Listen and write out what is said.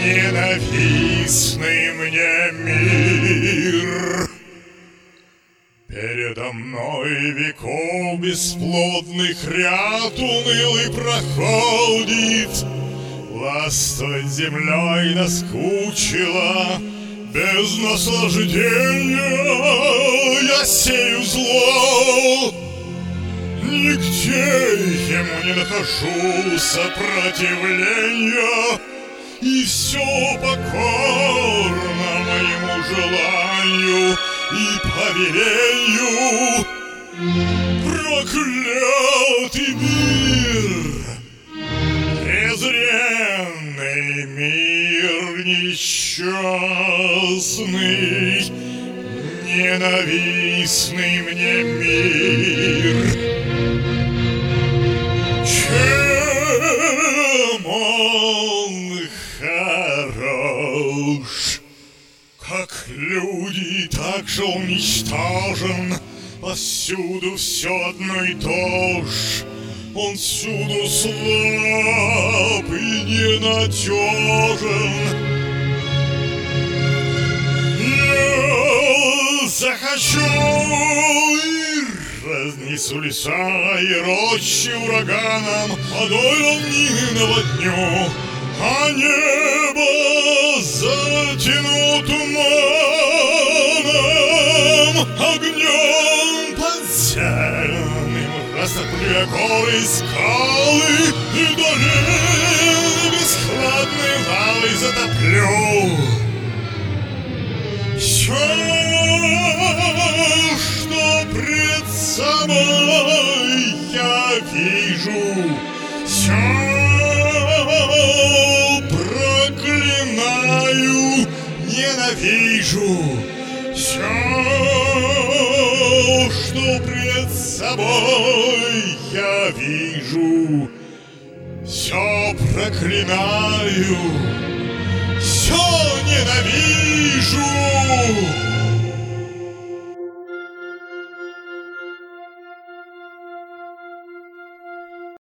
ненавистный мне мир. Передо мной веков бесплодных ряд унылый проходит. Властвовать землей наскучила, без наслаждения я сею зло. Нигде ему не нахожу сопротивления, и все покорно моему желанию и повелению. Проклятый мир, презренный мир несчастный, ненавистный мне мир. Чем он хорош, как люди, так же он ничтожен. Повсюду все одно и то ж. Он всюду слаб и ненадежен. Я захочу и разнесу леса и рощи ураганом, водой равнины наводню, а небо затяну туманом, огнем подземным растоплю горы и скалы, и долины бесхладной лавой затоплю. Все, что пред собой я вижу, все проклинаю, ненавижу. Все, что пред собой я вижу, все проклинаю, все ненавижу.